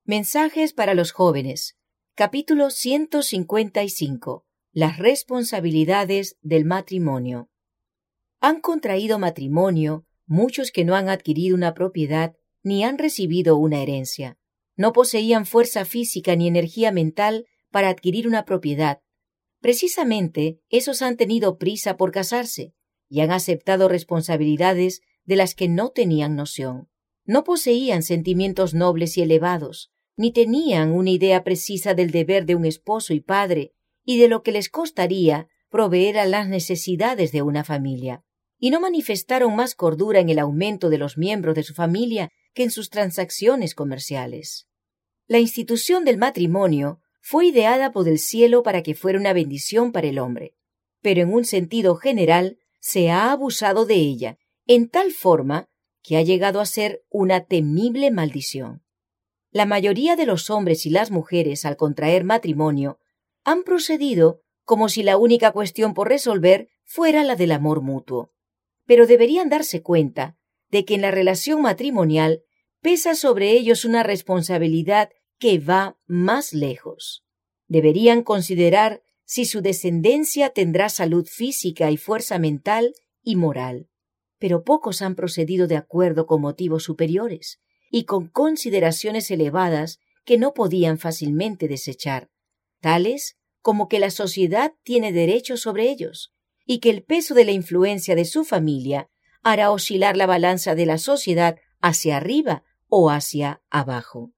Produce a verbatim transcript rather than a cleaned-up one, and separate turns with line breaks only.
Mensajes para los jóvenes. Capítulo ciento cincuenta y cinco. Las responsabilidades del matrimonio. Han contraído matrimonio muchos que no han adquirido una propiedad ni han recibido una herencia. No poseían fuerza física ni energía mental para adquirir una propiedad. Precisamente, esos han tenido prisa por casarse y han aceptado responsabilidades de las que no tenían noción. No poseían sentimientos nobles y elevados, ni tenían una idea precisa del deber de un esposo y padre y de lo que les costaría proveer a las necesidades de una familia. Y no manifestaron más cordura en el aumento de los miembros de su familia que en sus transacciones comerciales. La institución del matrimonio fue ideada por el cielo para que fuera una bendición para el hombre, pero en un sentido general se ha abusado de ella en tal forma que ha llegado a ser una temible maldición. La mayoría de los hombres y las mujeres, al contraer matrimonio, han procedido como si la única cuestión por resolver fuera la del amor mutuo. Pero deberían darse cuenta de que en la relación matrimonial pesa sobre ellos una responsabilidad que va más lejos. Deberían considerar si su descendencia tendrá salud física y fuerza mental y moral. Pero pocos han procedido de acuerdo con motivos superiores y con consideraciones elevadas que no podían fácilmente desechar, tales como que la sociedad tiene derecho sobre ellos y que el peso de la influencia de su familia hará oscilar la balanza de la sociedad hacia arriba o hacia abajo.